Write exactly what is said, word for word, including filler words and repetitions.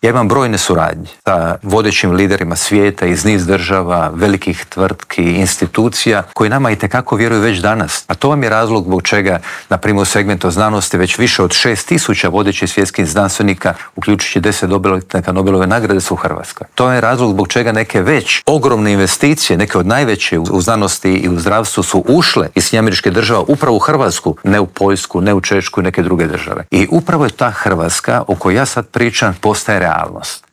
Ja imam brojne suradnje sa vodećim liderima svijeta iz niz država, velikih tvrtki, institucija koji nama itekako vjeruju već danas. A to vam je razlog zbog čega, na primjer u segmentu znanosti, već više od šest tisuća vodećih svjetskih znanstvenika, uključujući deset dobitnika Nobelove nagrade, su u Hrvatskoj. To je razlog zbog čega neke već ogromne investicije, neke od najveće u znanosti i u zdravstvu, su ušle iz Sjedinjenih Američkih Država upravo u Hrvatsku, ne u Poljsku, ne u Češku i neke druge države. I upravo je ta Hrvatska o kojoj ja sad pričam postaje realnost.